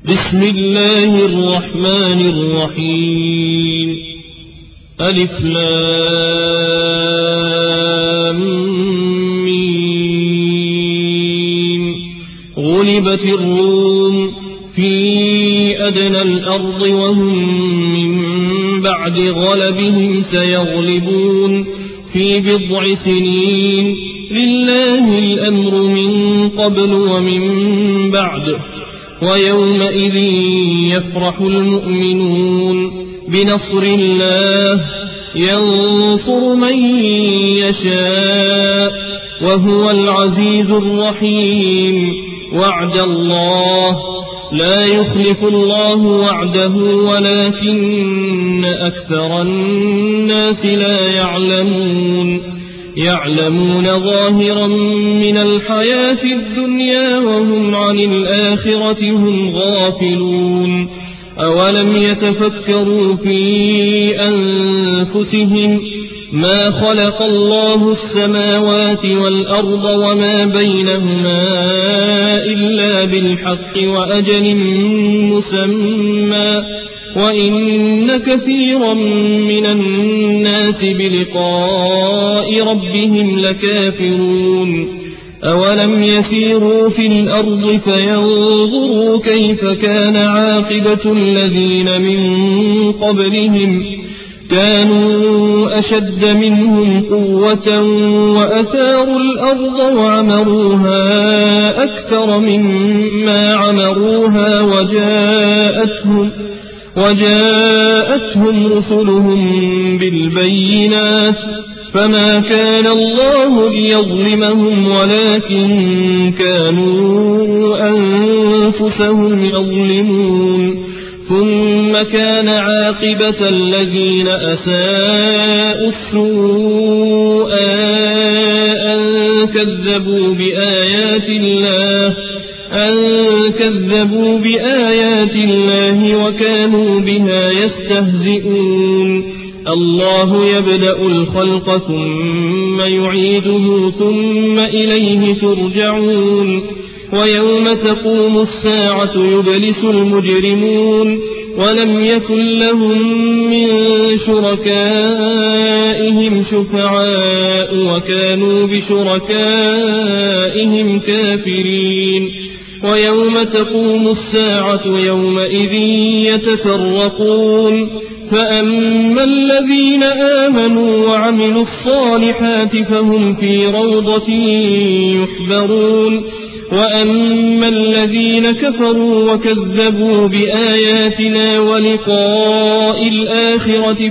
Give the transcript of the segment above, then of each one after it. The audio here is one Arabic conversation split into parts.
بسم الله الرحمن الرحيم ألف لام ميم غلبت الروم في أدنى الأرض وهم من بعد غلبهم سيغلبون في بضع سنين لله الأمر من قبل ومن بعد ويومئذ يفرح المؤمنون بنصر الله ينصر من يشاء وهو العزيز الرحيم وعد الله لا يخلف الله وعده ولكن أكثر الناس لا يعلمون ظاهرا من الحياة الدنيا وهم عن الآخرة هم غافلون أولم يتفكروا في أنفسهم ما خلق الله السماوات والأرض وما بينهما إلا بالحق وأجل مسمى وإن كثيرا من الناس بلقاء ربهم لكافرون أولم يسيروا في الأرض فينظروا كيف كان عاقبة الذين من قبلهم كانوا أشد منهم قوة وأثاروا الأرض وعمروها أكثر مما عمروها وجاءتهم رسلهم بالبينات فما كان الله ليظلمهم ولكن كانوا أنفسهم يظلمون ثم كان عاقبة الذين أساءوا السوء أن كذبوا بآيات الله وكانوا بها يستهزئون الله يبدأ الخلق ثم يعيده ثم إليه ترجعون ويوم تقوم الساعة يبلس المجرمون ولم يكن لهم من شركائهم شفعاء وكانوا بشركائهم كافرين ويوم تقوم الساعة يومئذ يتفرقون فأما الذين آمنوا وعملوا الصالحات فهم في روضة يحبرون وأما الذين كفروا وكذبوا بآياتنا ولقاء الآخرة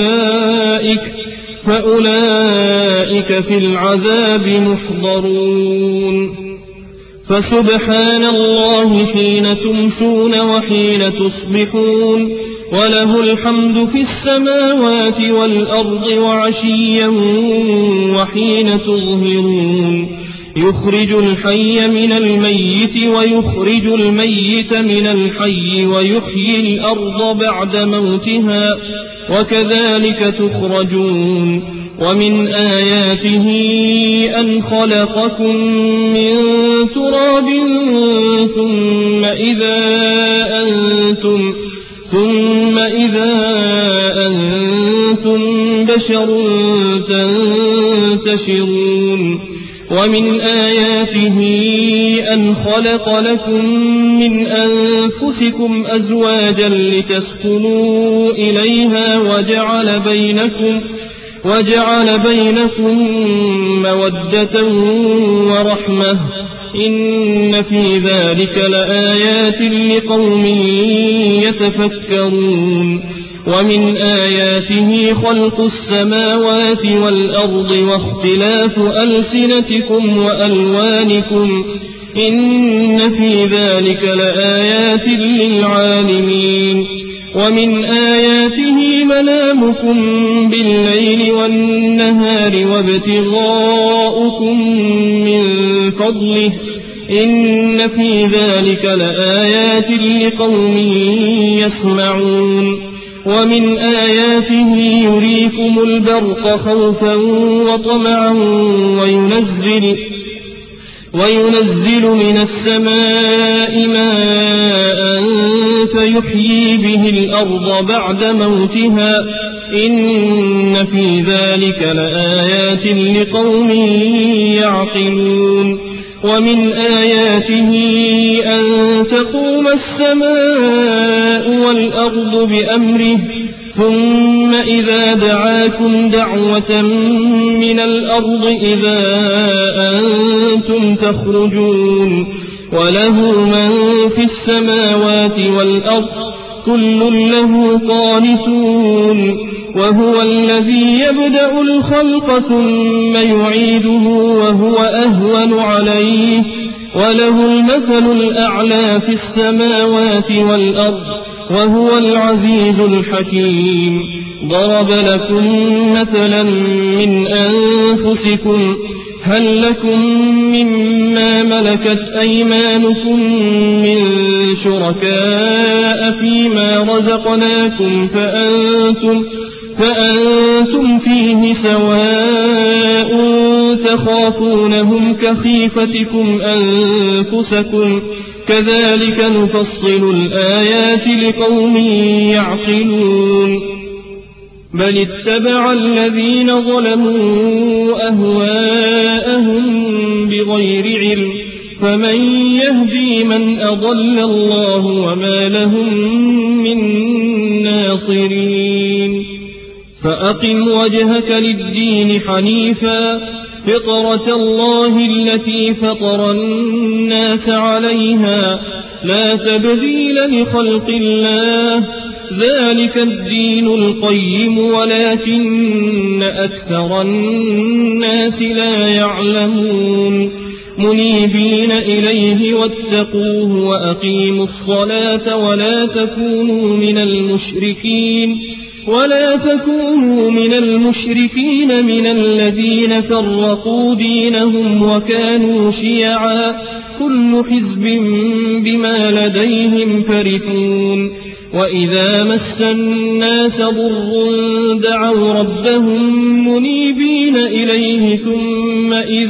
فأولئك في العذاب محضرون فسبحان الله حين تمسون وحين تصبحون وله الحمد في السماوات والأرض وعشيا وحين تظهرون يخرج الحي من الميت ويخرج الميت من الحي ويحيي الأرض بعد موتها وكذلك تخرجون ومن آياته أن خلقكم من تراب ثم إذا أنتم بشر تنتشرون ومن آياته أن خلق لكم من أنفسكم أزواجا لتسكنوا إليها وجعل بينكم مودة ورحمة إن في ذلك لآيات لقوم يتفكرون ومن آياته خلق السماوات والأرض واختلاف ألسنتكم وألوانكم إن في ذلك لآيات للعالمين ومن آياته منامكم بالليل والنهار وابتغاؤكم من فضله إن في ذلك لآيات لقوم يسمعون ومن آياته يريكم البرق خوفا وطمعا وينزل من السماء ماء فيحيي به الأرض بعد موتها إن في ذلك لآيات لقوم يعقلون ومن آياته أن تقوم السماء والأرض بأمره ثم إذا دعاكم دعوة من الأرض إذا أنتم تخرجون وله من في السماوات والأرض كل له قانتون وهو الذي يبدأ الخلق ثم يعيده وهو أهون عليه وله المثل الأعلى في السماوات والأرض وهو العزيز الحكيم ضرب لكم مثلا من أنفسكم هل لكم مما ملكت أيمانكم من شركاء فيما رزقناكم فأنتم فيه سواء تخافونهم كخيفتكم أنفسكم كذلك نفصل الآيات لقوم يعقلون بل اتبع الذين ظلموا أهواءهم بغير علم فمن يهدي من أضل الله وما لهم من ناصرين فأقم وجهك للدين حنيفا فطرة الله التي فطر الناس عليها لا تبديل لخلق الله ذلك الدين القيم ولكن أكثر الناس لا يعلمون منيبين إليه واتقوه وأقيموا الصلاة ولا تكونوا من المشركين من الذين فرقوا دينهم وكانوا شيعا كل حزب بما لديهم فرحون وإذا مس الناس ضر دعوا ربهم منيبين إليه ثم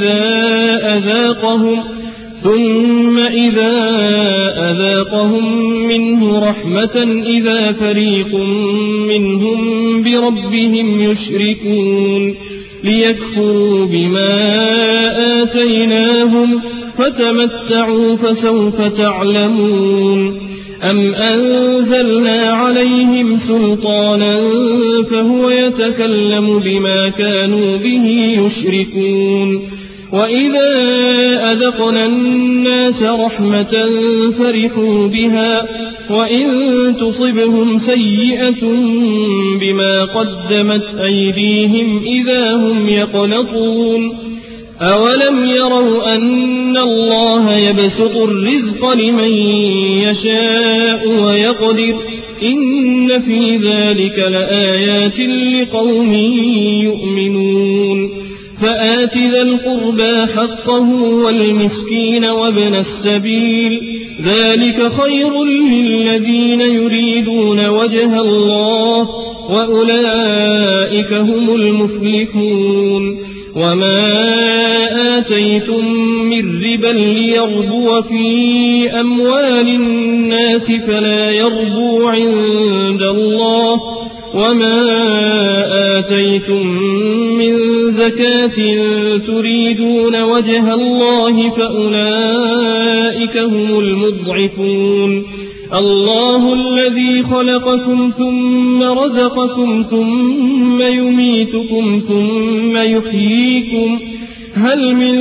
إذا أذاقهم منه رحمة إذا فريق منهم بربهم يشركون ليكفروا بما آتيناهم فتمتعوا فسوف تعلمون أم أنزلنا عليهم سلطانا فهو يتكلم بما كانوا به يشركون وإذا أذقنا الناس رحمة فرحوا بها وإن تصبهم سيئة بما قدمت أيديهم إذا هم يقنطون أولم يروا أن الله يبسط الرزق لمن يشاء ويقدر إن في ذلك لآيات لقوم يؤمنون فآت ذا القربى حقه والمسكين وابن السبيل ذلك خير للذين يريدون وجه الله وأولئك هم المفلحون وما آتيتم من ربا ليربو في أموال الناس فلا يربو عند الله وما آتيتم من زكاة تريدون وجه الله فأولئك هم المضعفون الله الذي خلقكم ثم رزقكم ثم يميتكم ثم يحييكم هل من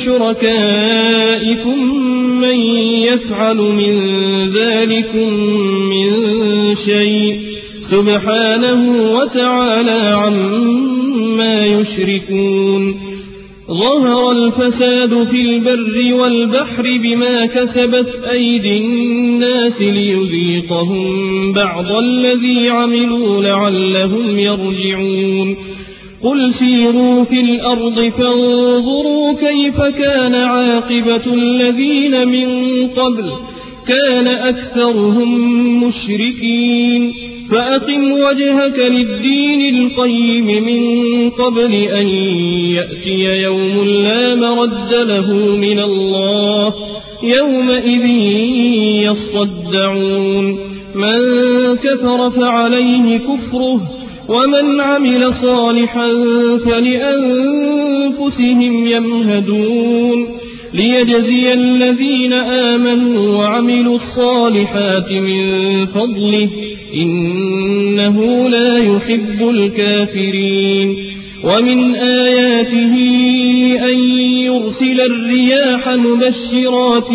شركائكم من يفعل من ذلكم من شيء سبحانه وتعالى عما يشركون ظهر الفساد في البر والبحر بما كسبت أيدي الناس ليذيقهم بعض الذي عملوا لعلهم يرجعون قل سيروا في الأرض فانظروا كيف كان عاقبة الذين من قبل كان أكثرهم مشركين فأقم وجهك للدين القيم من قبل أن يأتي يوم لا مرد له من الله يومئذ يصدعون من كفر فعليه كفره ومن عمل صالحا فلأنفسهم يمهدون ليجزي الذين آمنوا وعملوا الصالحات من فضله إنه لا يحب الكافرين ومن آياته أن يرسل الرياح مبشرات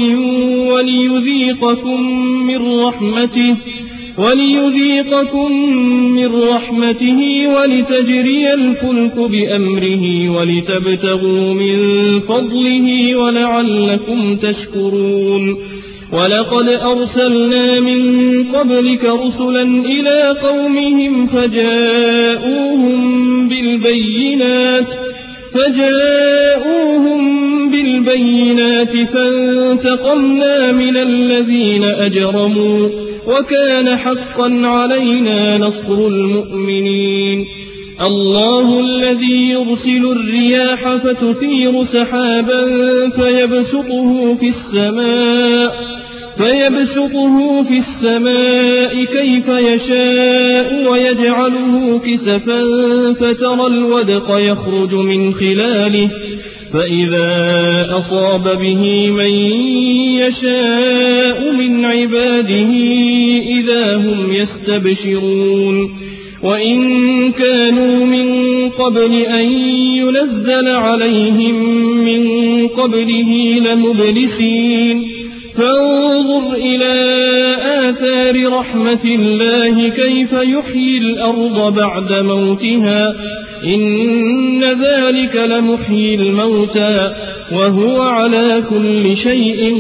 وليذيقكم من رحمته ولتجري الفلك بأمره ولتبتغوا من فضله ولعلكم تشكرون ولقد أرسلنا من قبلك رسلا إلى قومهم فجاءوهم بالبينات فانتقمنا من الذين أجرموا وكان حقا علينا نصر المؤمنين الله الذي يرسل الرياح فتثير سحابا فيبسطه في السماء كيف يشاء ويجعله كسفا فترى الودق يخرج من خلاله فإذا أصاب به من يشاء من عباده إذا هم يستبشرون وإن كانوا من قبل أن ينزل عليهم من قبله لمبلسين فانظر إلى آثار رحمة الله كيف يحيي الأرض بعد موتها إن ذلك لمحيي الموتى وهو على كل شيء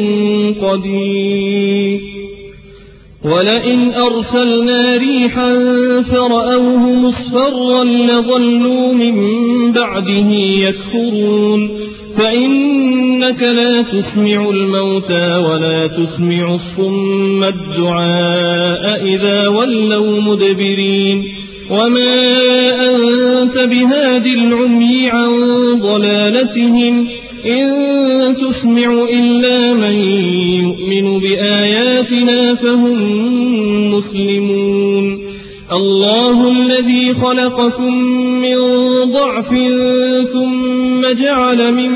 قدير ولئن أرسلنا ريحا فرأوه مصفرا لظلوا من بعده يكفرون فإنك لا تسمع الموتى ولا تسمع الصم الدعاء إذا ولوا مدبرين وما أنت بهاد العمي عن ضلالتهم إن تسمع إلا من يؤمن بآياتنا فهم مسلمون الله الذي خلقكم من ضعف ثم جعل من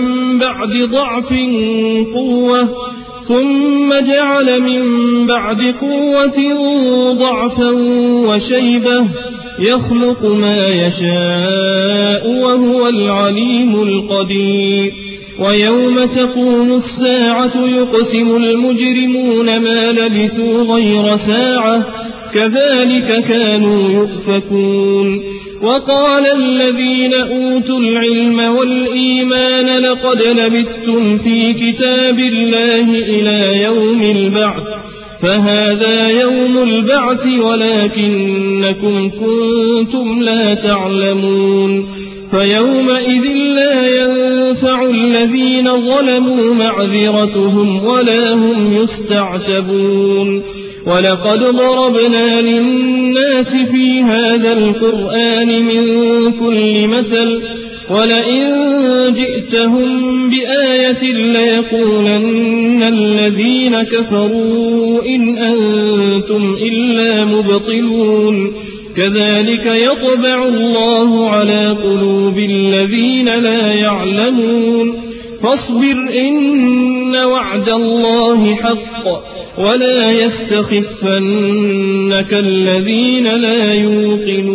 بعد قوة ضعفا وشيبة يخلق ما يشاء وهو العليم القدير ويوم تقوم الساعة يقسم المجرمون ما لبثوا غير ساعة كذلك كانوا يؤفكون وقال الذين أوتوا العلم والإيمان لقد لبثتم في كتاب الله إلى يوم البعث فهذا يوم البعث ولكنكم كنتم لا تعلمون فيومئذ لا ينفع الذين ظلموا معذرتهم ولا هم يستعتبون ولقد ضربنا للناس في هذا القرآن من كل مثل ولئن جئتهم بآية ليقولن الذين كفروا إن أنتم إلا مبطلون كذلك يطبع الله على قلوب الذين لا يعلمون فاصبر إن وعد الله حق ولا يستخفنك الذين لا يوقنون